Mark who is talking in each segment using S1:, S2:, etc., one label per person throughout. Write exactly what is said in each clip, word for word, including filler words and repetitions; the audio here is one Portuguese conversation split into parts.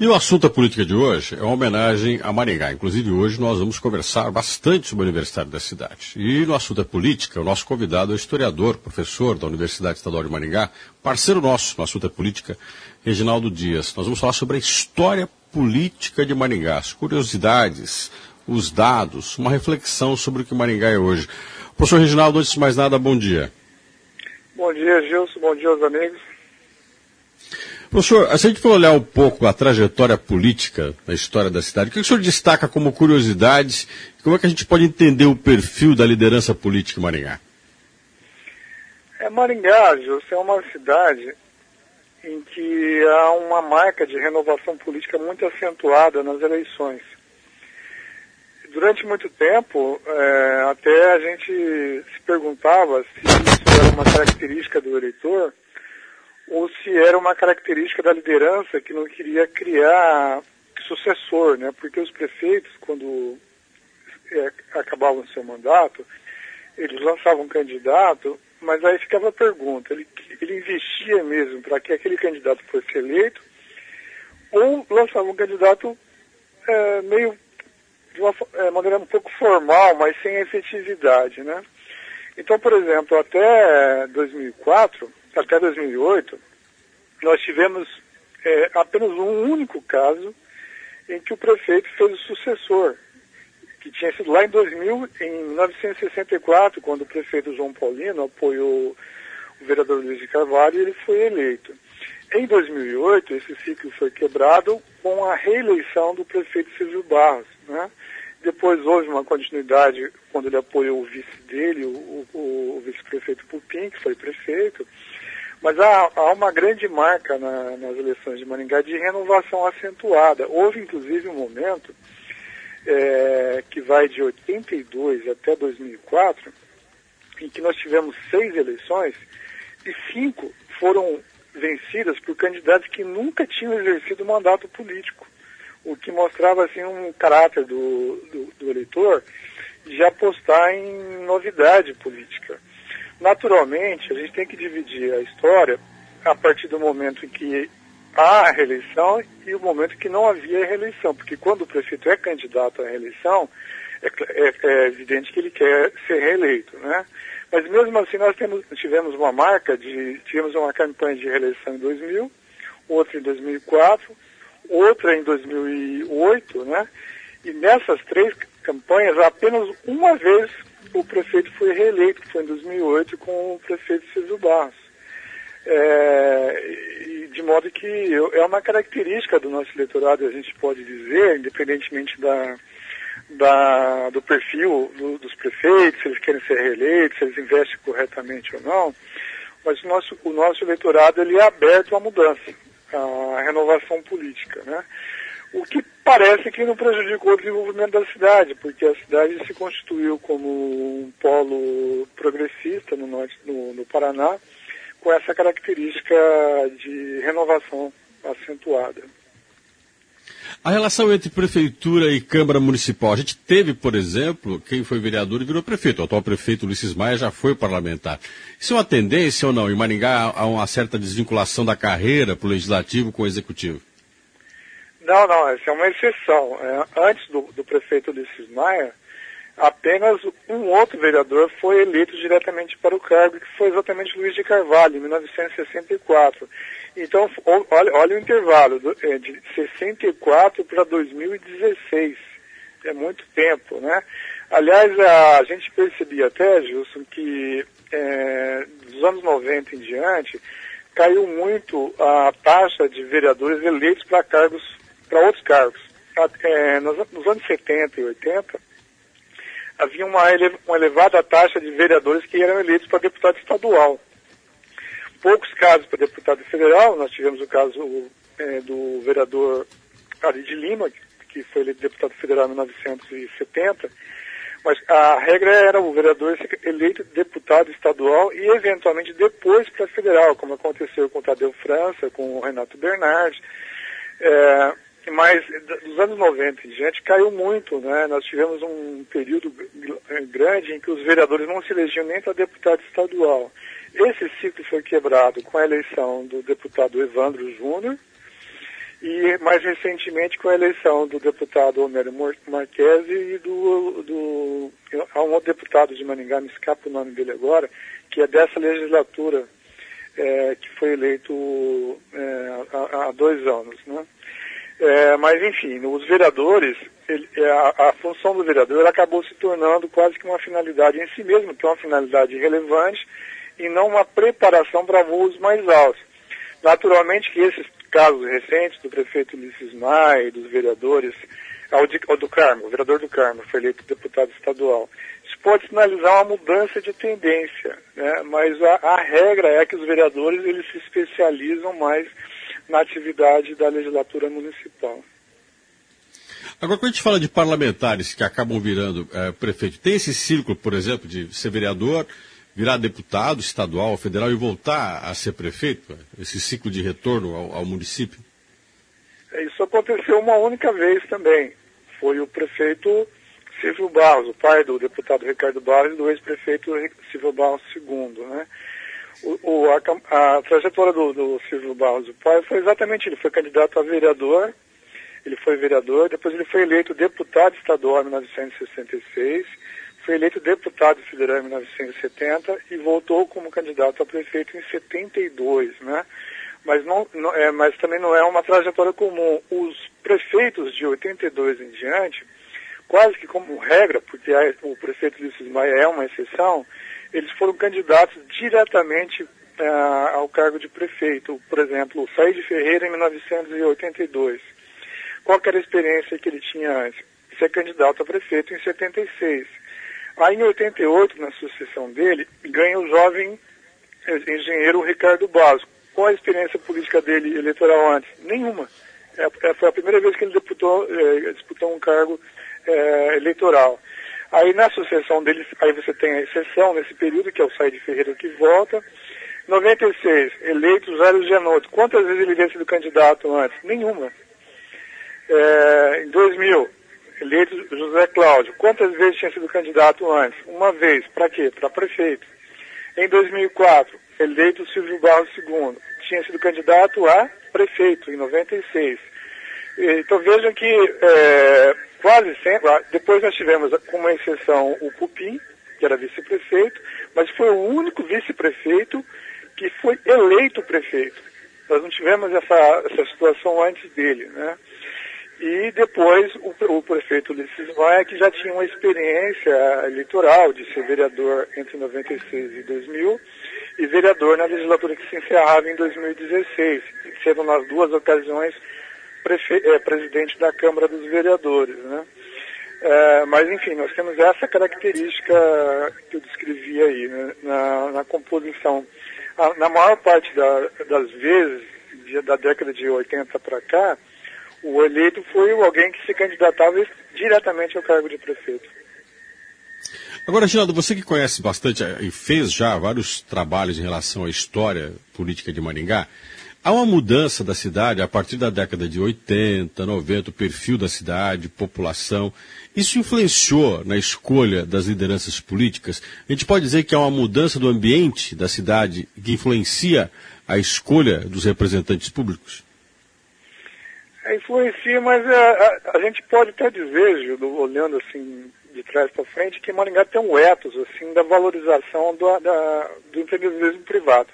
S1: E o assunto da política de hoje é uma homenagem a Maringá. Inclusive, hoje nós vamos conversar bastante sobre o aniversário da cidade. E no assunto da política, o nosso convidado é o historiador, professor da Universidade Estadual de Maringá, parceiro nosso no assunto da política, Reginaldo Dias. Nós vamos falar sobre a história política de Maringá, as curiosidades, os dados, uma reflexão sobre o que Maringá é hoje. Professor Reginaldo, antes de mais nada, bom dia.
S2: Bom dia, Gilson. Bom dia aos amigos.
S1: Professor, se a gente for olhar um pouco a trajetória política da história da cidade, o que o senhor destaca como curiosidades? Como é que a gente pode entender o perfil da liderança política em Maringá?
S2: É, Maringá, Gilson, é uma cidade em que há uma marca de renovação política muito acentuada nas eleições. Durante muito tempo, é, até a gente se perguntava se isso era uma característica do eleitor ou se era uma característica da liderança que não queria criar sucessor, né? Porque os prefeitos, quando é, acabavam seu mandato, eles lançavam um candidato, mas aí ficava a pergunta, ele, ele investia mesmo para que aquele candidato fosse eleito, ou lançava um candidato é, meio de uma é, maneira um pouco formal, mas sem efetividade, né? Então, por exemplo, até dois mil e quatro, até dois mil e oito, nós tivemos é, apenas um único caso em que o prefeito fez o sucessor, que tinha sido lá em dois mil, em mil novecentos e sessenta e quatro, quando o prefeito João Paulino apoiou o vereador Luiz de Carvalho e ele foi eleito. Em dois mil e oito, esse ciclo foi quebrado com a reeleição do prefeito Silvio Barros, né? Depois houve uma continuidade quando ele apoiou o vice dele, o, o, o vice-prefeito Pupim, que foi prefeito. Mas há, há uma grande marca na, nas eleições de Maringá de renovação acentuada. Houve, inclusive, um momento é, que vai de oitenta e dois até dois mil e quatro, em que nós tivemos seis eleições e cinco foram vencidas por candidatos que nunca tinham exercido mandato político, o que mostrava assim um caráter do, do, do eleitor de apostar em novidade política. Naturalmente, a gente tem que dividir a história a partir do momento em que há a reeleição e o momento em que não havia a reeleição, porque quando o prefeito é candidato à reeleição, é, é, é evidente que ele quer ser reeleito, né? Mas mesmo assim nós temos, tivemos uma marca de, tivemos uma campanha de reeleição em dois mil, outra em dois mil e quatro, outra em dois mil e oito, né? E nessas três campanhas, apenas uma vez o prefeito foi reeleito, que foi em dois mil e oito, com o prefeito Silvio Barros. É, de modo que é uma característica do nosso eleitorado, a gente pode dizer, independentemente da, da, do perfil do, dos prefeitos, se eles querem ser reeleitos, se eles investem corretamente ou não, mas o nosso, o nosso eleitorado ele é aberto à mudança, à renovação política, né? O que parece que não prejudicou o desenvolvimento da cidade, porque a cidade se constituiu como um polo progressista no norte, no, no Paraná, com essa característica de renovação acentuada.
S1: A relação entre prefeitura e Câmara Municipal. A gente teve, por exemplo, quem foi vereador e virou prefeito. O atual prefeito Ulisses Maia já foi parlamentar. Isso é uma tendência ou não? Em Maringá há uma certa desvinculação da carreira para o legislativo com o executivo?
S2: Não, não, essa é uma exceção. É, antes do, do prefeito Ulisses Maia, apenas um outro vereador foi eleito diretamente para o cargo, que foi exatamente Luiz de Carvalho, em mil novecentos e sessenta e quatro. Então, olha, olha o intervalo, de sessenta e quatro para dois mil e dezesseis. É muito tempo, né? Aliás, a, a gente percebia até, Gilson, que é, dos anos noventa em diante, caiu muito a taxa de vereadores eleitos para cargos, para outros cargos. É, nos, nos anos setenta e oitenta, havia uma, ele, uma elevada taxa de vereadores que eram eleitos para deputado estadual. Poucos casos para deputado federal, nós tivemos o caso é, do vereador Ari de Lima, que foi eleito deputado federal em mil novecentos e setenta, mas a regra era o vereador ser eleito deputado estadual e eventualmente depois para federal, como aconteceu com o Tadeu França, com o Renato Bernardi. É, mas dos anos noventa em diante caiu muito, né? Nós tivemos um período grande em que os vereadores não se elegiam nem para deputado estadual. Esse ciclo foi quebrado com a eleição do deputado Evandro Júnior e mais recentemente com a eleição do deputado Homero Marquesi e do, do há um outro deputado de Maringá, me escapa o nome dele agora, que é dessa legislatura, é, que foi eleito é, há, há dois anos, né? É, mas enfim, os vereadores, ele, a, a função do vereador acabou se tornando quase que uma finalidade em si mesmo, que é uma finalidade relevante e não uma preparação para voos mais altos. Naturalmente que esses casos recentes do prefeito Ulisses Maia e dos vereadores, ao, de, ao do Carmo, o vereador do Carmo foi eleito deputado estadual, isso pode sinalizar uma mudança de tendência, né? Mas a, a regra é que os vereadores eles se especializam mais na atividade da legislatura municipal.
S1: Agora, quando a gente fala de parlamentares que acabam virando é, prefeito, tem esse círculo, por exemplo, de ser vereador, virar deputado estadual, federal e voltar a ser prefeito? Esse ciclo de retorno ao, ao município?
S2: Isso aconteceu uma única vez também. Foi o prefeito Silvio Barros, o pai do deputado Ricardo Barros e do ex-prefeito Silvio Barros segundo, né? O, o, a, a trajetória do, do Silvio Barros, o pai, foi exatamente, ele foi candidato a vereador, ele foi vereador, depois ele foi eleito deputado estadual em mil novecentos e sessenta e seis, foi eleito deputado federal em mil novecentos e setenta e voltou como candidato a prefeito em setenta e dois, né? Mas, não, não, é, mas também não é uma trajetória comum. Os prefeitos de oitenta e dois em diante, quase que como regra, porque a, o prefeito Ulisses Maia é uma exceção, eles foram candidatos diretamente uh, ao cargo de prefeito. Por exemplo, o Said Ferreira em mil novecentos e oitenta e dois. Qual que era a experiência que ele tinha antes? Ser candidato a prefeito em setenta e seis. Aí em oitenta e oito, na sucessão dele, ganha o jovem engenheiro Ricardo Barros. Qual a experiência política dele eleitoral antes? Nenhuma. É, foi a primeira vez que ele disputou, é, disputou um cargo é, eleitoral. Aí na sucessão deles, aí você tem a exceção nesse período, que é o Said Ferreira que volta. Em noventa e seis, eleito Jairo Gianotto. Quantas vezes ele havia sido candidato antes? Nenhuma. É, em dois mil, eleito José Cláudio. Quantas vezes tinha sido candidato antes? Uma vez. Para quê? Para prefeito. Em dois mil e quatro, eleito Silvio Barros segundo. Tinha sido candidato a prefeito, em noventa e seis. Então vejam que é, quase sempre, depois nós tivemos como exceção o Cupim, que era vice-prefeito, mas foi o único vice-prefeito que foi eleito prefeito. Nós não tivemos essa, essa situação antes dele, né? E depois o, o prefeito Ulisses Maia, que já tinha uma experiência eleitoral de ser vereador entre noventa e seis e dois mil, e vereador na legislatura que se encerrava em dois mil e dezesseis, sendo nas duas ocasiões prefe, é, presidente da Câmara dos Vereadores, né? É, mas enfim, nós temos essa característica que eu descrevi aí, né, na, na composição. A, na maior parte da, das vezes, de, da década de oitenta para cá, o eleito foi alguém que se candidatava diretamente ao cargo de prefeito.
S1: Agora, Reginaldo, você que conhece bastante e fez já vários trabalhos em relação à história política de Maringá, há uma mudança da cidade a partir da década de oitenta, noventa, o perfil da cidade, população. Isso influenciou na escolha das lideranças políticas? A gente pode dizer que há uma mudança do ambiente da cidade que influencia a escolha dos representantes públicos?
S2: É, influencia, mas a, a, a gente pode até dizer, Gildo, olhando assim de trás para frente, que Maringá tem um ethos assim, da valorização do, da, do empreendedorismo privado.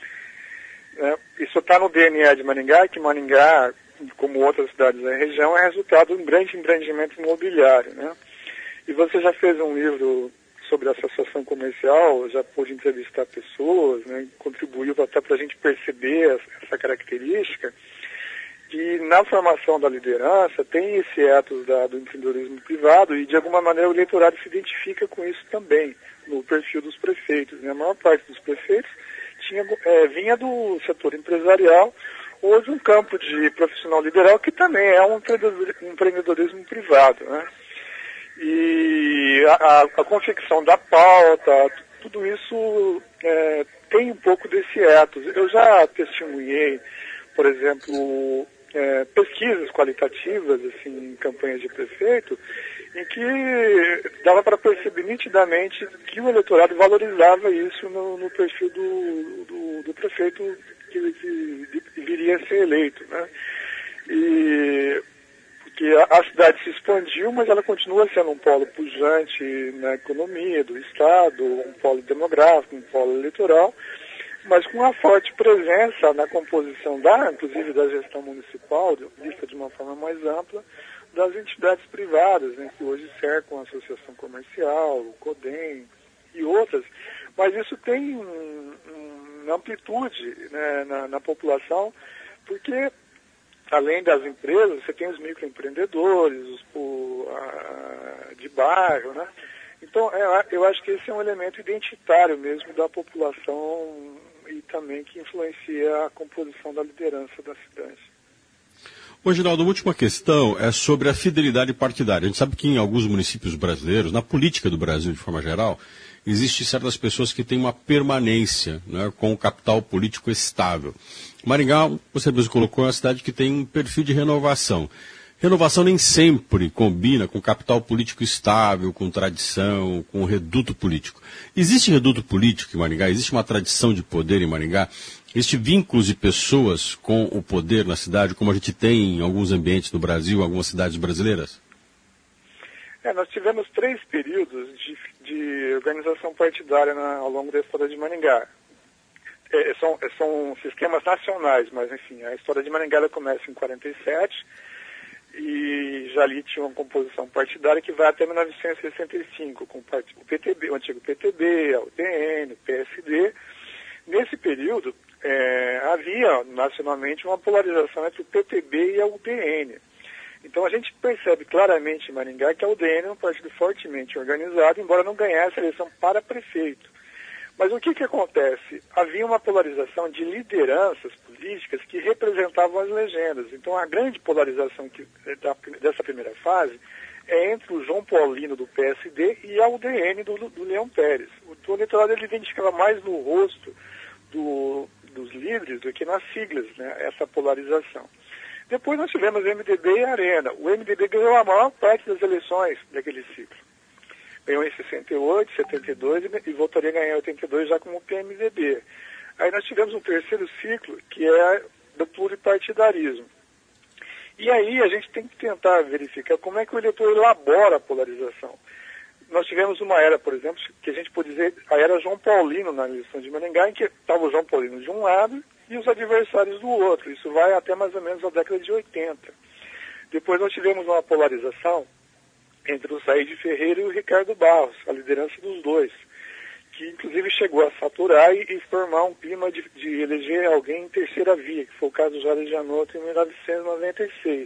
S2: É, isso está no D N A de Maringá, que Maringá, como outras cidades da região, é resultado de um grande empreendimento imobiliário, né? E você já fez um livro sobre a associação comercial, já pôde entrevistar pessoas, né? Contribuiu até para a gente perceber essa característica. E na formação da liderança tem esse ethos da, do empreendedorismo privado e de alguma maneira o eleitorado se identifica com isso também, no perfil dos prefeitos, né? A maior parte dos prefeitos tinha, é, vinha do setor empresarial ou de um campo de profissional liberal que também é um empreendedorismo privado, né? E a, a, a confecção da pauta, tudo isso é, tem um pouco desse ethos. Eu já testemunhei, por exemplo, é, pesquisas qualitativas assim, em campanhas de prefeito, em que dava para perceber nitidamente que o eleitorado valorizava isso no, no perfil do, do, do prefeito que, que viria a ser eleito, né? E porque a, a cidade se expandiu, mas ela continua sendo um polo pujante na economia do Estado, um polo demográfico, um polo eleitoral, mas com uma forte presença na composição da, inclusive da gestão municipal, vista de uma forma mais ampla, das entidades privadas, né, que hoje cercam a Associação Comercial, o CODEM e outras, mas isso tem um, um, uma amplitude, né, na, na população, porque além das empresas, você tem os microempreendedores, os o, a, de bairro, né? Então, é, eu acho que esse é um elemento identitário mesmo da população e também que influencia a composição da liderança da cidade.
S1: Ô, Ginaldo, a última questão é sobre a fidelidade partidária. A gente sabe que em alguns municípios brasileiros, na política do Brasil de forma geral, existem certas pessoas que têm uma permanência, né, com o capital político estável. Maringá, você mesmo colocou, é uma cidade que tem um perfil de renovação. Renovação nem sempre combina com capital político estável, com tradição, com reduto político. Existe reduto político em Maringá? Existe uma tradição de poder em Maringá? Existem vínculos de pessoas com o poder na cidade, como a gente tem em alguns ambientes no Brasil, em algumas cidades brasileiras?
S2: É, nós tivemos três períodos de, de organização partidária na, ao longo da história de Maringá. É, são, são sistemas nacionais, mas enfim, a história de Maringá ela começa em quarenta e sete e já ali tinha uma composição partidária que vai até mil novecentos e sessenta e cinco, com o P T B, o antigo P T B, a U D N, o P S D. Nesse período, é, havia nacionalmente uma polarização entre o P T B e a U D N. Então a gente percebe claramente em Maringá que a U D N é um partido fortemente organizado, embora não ganhasse a eleição para prefeito. Mas o que que acontece? Havia uma polarização de lideranças políticas que representavam as legendas. Então a grande polarização que, da, dessa primeira fase é entre o João Paulino do P S D e a U D N do, do Leão Pérez. O eleitorado ele identificava mais no rosto do, dos líderes do que nas siglas, né, essa polarização. Depois nós tivemos o M D B e a Arena. O M D B ganhou a maior parte das eleições daquele ciclo. Ganhou em sessenta e oito, setenta e dois e voltaria a ganhar em oitenta e dois já como P M D B. Aí nós tivemos um terceiro ciclo, que é do pluripartidarismo. E aí a gente tem que tentar verificar como é que o eleitor elabora a polarização. Nós tivemos uma era, por exemplo, que a gente pode dizer a era João Paulino na eleição de Maringá, em que estava o João Paulino de um lado e os adversários do outro. Isso vai até mais ou menos a década de oitenta. Depois nós tivemos uma polarização entre o Saíde Ferreira e o Ricardo Barros, a liderança dos dois, que inclusive chegou a saturar e, e formar um clima de, de eleger alguém em terceira via, que foi o caso do Jorge Janotto em mil novecentos e noventa e seis.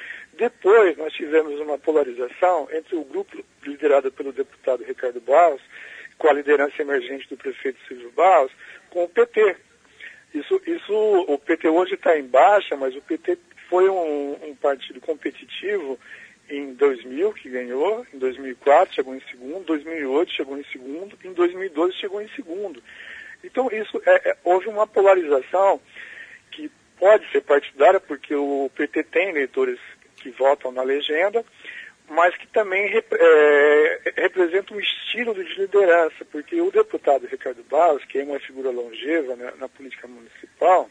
S2: Depois nós tivemos uma polarização entre o grupo liderado pelo deputado Ricardo Barros, com a liderança emergente do prefeito Silvio Barros, com o P T. Isso, isso, o P T hoje está em baixa, mas o P T foi um, um partido competitivo em dois mil, que ganhou, em dois mil e quatro chegou em segundo, em dois mil e oito chegou em segundo, em dois mil e doze chegou em segundo. Então isso é, é, houve uma polarização que pode ser partidária, porque o P T tem eleitores que votam na legenda, mas que também rep, é, representa um estilo de liderança, porque o deputado Ricardo Barros, que é uma figura longeva na, na política municipal,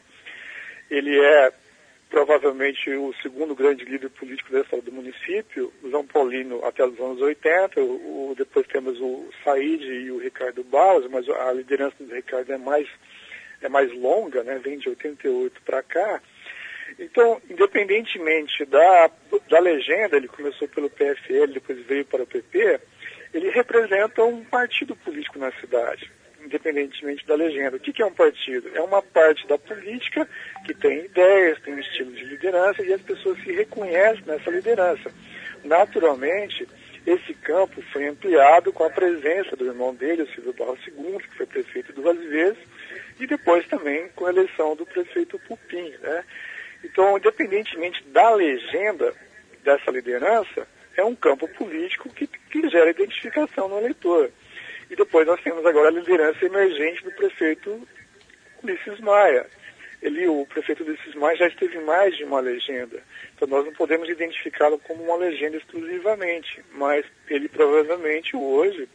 S2: ele é provavelmente o segundo grande líder político da história do município, o João Paulino até os anos oitenta, o, o, depois temos o Saíde e o Ricardo Barros, mas a liderança do Ricardo é mais, é mais longa, né, vem de oitenta e oito para cá. Então, independentemente da, da legenda, ele começou pelo P F L, depois veio para o P P, ele representa um partido político na cidade, independentemente da legenda. O que, que é um partido? É uma parte da política que tem ideias, tem um estilo de liderança e as pessoas se reconhecem nessa liderança. Naturalmente, esse campo foi ampliado com a presença do irmão dele, o Silvio Barros segundo, que foi prefeito duas vezes, e depois também com a eleição do prefeito Pupim, né? Então, independentemente da legenda dessa liderança, é um campo político que, que gera identificação no eleitor. E depois nós temos agora a liderança emergente do prefeito Ulisses Maia. Ele, o prefeito Ulisses Maia já esteve mais de uma legenda. Então nós não podemos identificá-lo como uma legenda exclusivamente, mas ele provavelmente hoje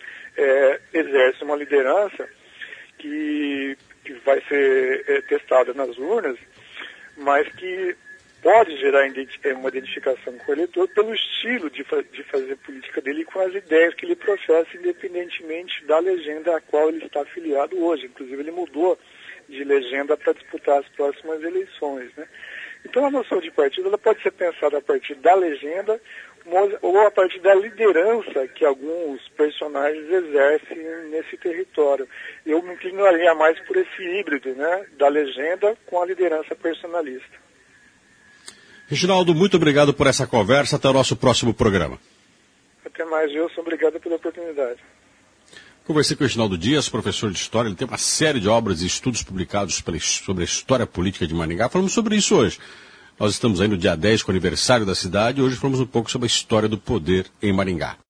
S2: é, exerce uma liderança que, que vai ser é, testada nas urnas, mas que pode gerar uma identificação com o eleitor pelo estilo de, fa de fazer política dele e com as ideias que ele professa, independentemente da legenda a qual ele está afiliado hoje. Inclusive, ele mudou de legenda para disputar as próximas eleições, né? Então, a noção de partido ela pode ser pensada a partir da legenda ou a partir da liderança que alguns personagens exercem nesse território. Eu me inclinaria mais por esse híbrido, né, da legenda com a liderança personalista.
S1: Reginaldo, muito obrigado por essa conversa. Até o nosso próximo programa.
S2: Até mais, Gilson. Obrigado pela oportunidade.
S1: Conversei com o Reginaldo Dias, professor de História. Ele tem uma série de obras e estudos publicados sobre a história política de Maringá. Falamos sobre isso hoje. Nós estamos aí no dia dez, com o aniversário da cidade, e hoje falamos um pouco sobre a história do poder em Maringá.